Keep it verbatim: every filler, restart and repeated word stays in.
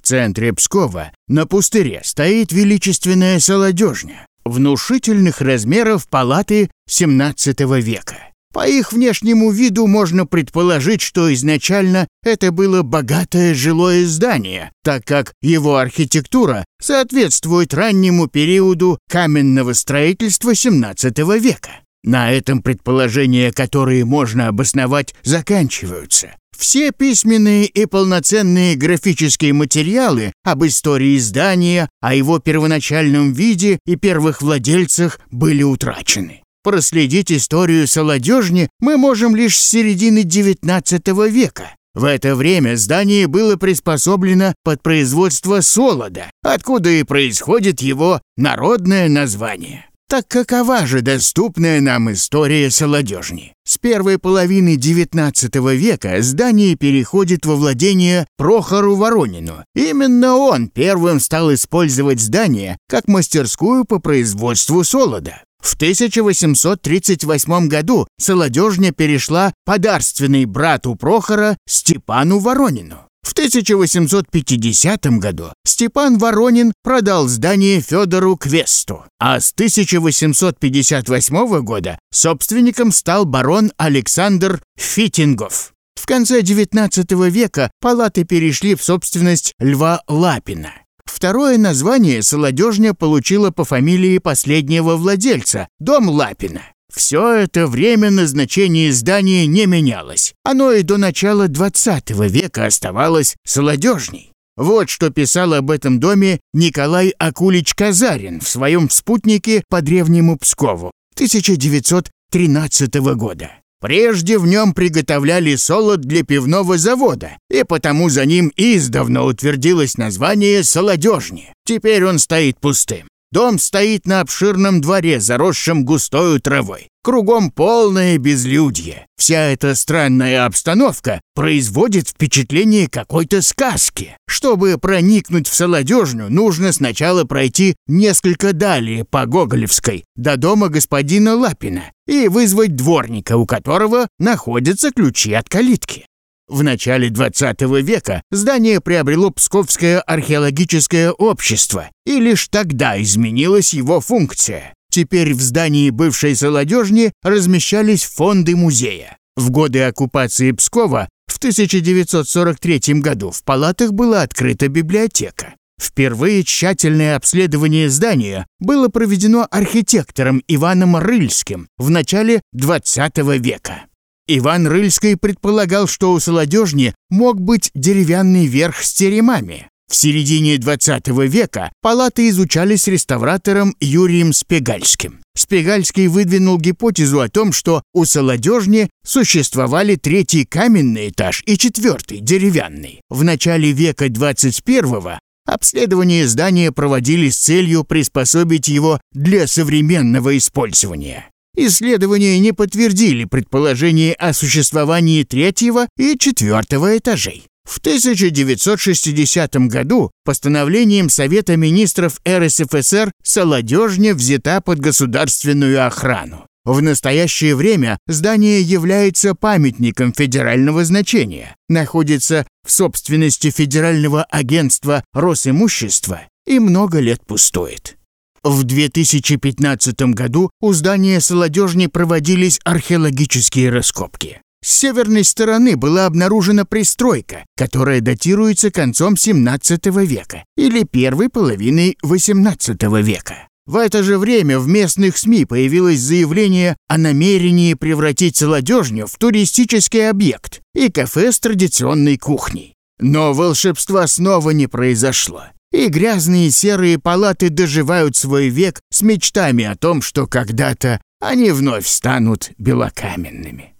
центре Пскова, на пустыре, стоит величественная солодежня внушительных размеров палаты семнадцатого века. По их внешнему виду можно предположить, что изначально это было богатое жилое здание, так как его архитектура соответствует раннему периоду каменного строительства семнадцатого века. На этом предположения, которые можно обосновать, заканчиваются. Все письменные и полноценные графические материалы об истории здания, о его первоначальном виде и первых владельцах были утрачены. Проследить историю солодежни мы можем лишь с середины девятнадцатого века. В это время здание было приспособлено под производство солода, откуда и происходит его народное название. Так какова же доступная нам история солодежни? С первой половины девятнадцатого века здание переходит во владение Прохору Воронину. Именно он первым стал использовать здание как мастерскую по производству солода. В тысяча восемьсот тридцать восьмом году солодежня перешла подарственный брату Прохора Степану Воронину. В тысяча восемьсот пятидесятом году Степан Воронин продал здание Федору Квесту, а с тысяча восемьсот пятьдесят восьмого года собственником стал барон Александр Фитингов. В конце девятнадцатого века палаты перешли в собственность Льва Лапина. Второе название солодежня получила по фамилии последнего владельца – дом Лапина. Все это время назначение здания не менялось. Оно и до начала двадцатого века оставалось солодежней. Вот что писал об этом доме Николай Акулич Казарин в своем спутнике по Древнему Пскову тысяча девятьсот тринадцатого года. Прежде в нем приготовляли солод для пивного завода, и потому за ним издавна утвердилось название солодежни. Теперь он стоит пустым. Дом стоит на обширном дворе, заросшем густою травой. Кругом полное безлюдье. Вся эта странная обстановка производит впечатление какой-то сказки. Чтобы проникнуть в солодежню, нужно сначала пройти несколько далее по Гоголевской, до дома господина Лапина, и вызвать дворника, у которого находятся ключи от калитки. В начале двадцатого века здание приобрело Псковское археологическое общество, и лишь тогда изменилась его функция. Теперь в здании бывшей солодежни размещались фонды музея. В годы оккупации Пскова в тысяча девятьсот сорок третьем году в палатах была открыта библиотека. Впервые тщательное обследование здания было проведено архитектором Иваном Рыльским в начале двадцатого века. Иван Рыльский предполагал, что у солодежни мог быть деревянный верх с теремами. В середине двадцатого века палаты изучались реставратором Юрием Спегальским. Спегальский выдвинул гипотезу о том, что у солодежни существовали третий каменный этаж и четвертый деревянный. В начале века двадцать первого обследование здания проводили с целью приспособить его для современного использования. Исследования не подтвердили предположение о существовании третьего и четвертого этажей. В тысяча девятьсот шестидесятом году постановлением Совета министров эр эс эф эс эр солодежня взята под государственную охрану. В настоящее время здание является памятником федерального значения, находится в собственности Федерального агентства Росимущества и много лет пустует. В две тысячи пятнадцатом году у здания солодежни проводились археологические раскопки. С северной стороны была обнаружена пристройка, которая датируется концом семнадцатого века или первой половиной восемнадцатого века. В это же время в местных СМИ появилось заявление о намерении превратить солодежню в туристический объект и кафе с традиционной кухней. Но волшебства снова не произошло. И грязные серые палаты доживают свой век с мечтами о том, что когда-то они вновь станут белокаменными.